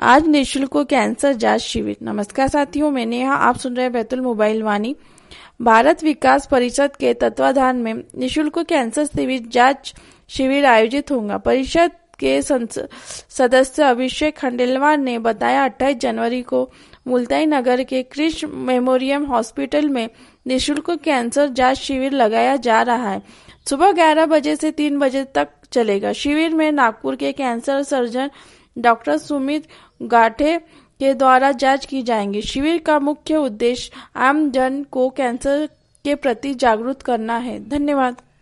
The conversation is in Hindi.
आज निःशुल्क कैंसर जांच शिविर। नमस्कार साथियों, मैं नेहा, आप सुन रहे हैं बैतुल मोबाइल वाणी। भारत विकास परिषद के तत्वाधान में निःशुल्क कैंसर जांच शिविर आयोजित होगा। परिषद के सदस्य अभिषेक खंडेलवाल ने बताया, 28 जनवरी को मुल्ताई नगर के कृष्ण मेमोरियल हॉस्पिटल में निःशुल्क कैंसर जांच शिविर लगाया जा रहा है। सुबह 11 बजे से 3 बजे तक चलेगा। शिविर में नागपुर के cancer surgeon doctor Sumit Gathe के द्वारा जांच की जाएगी। शिविर का मुख्य उद्देश्य आम जन को कैंसर के प्रति जागरूक करना है। धन्यवाद।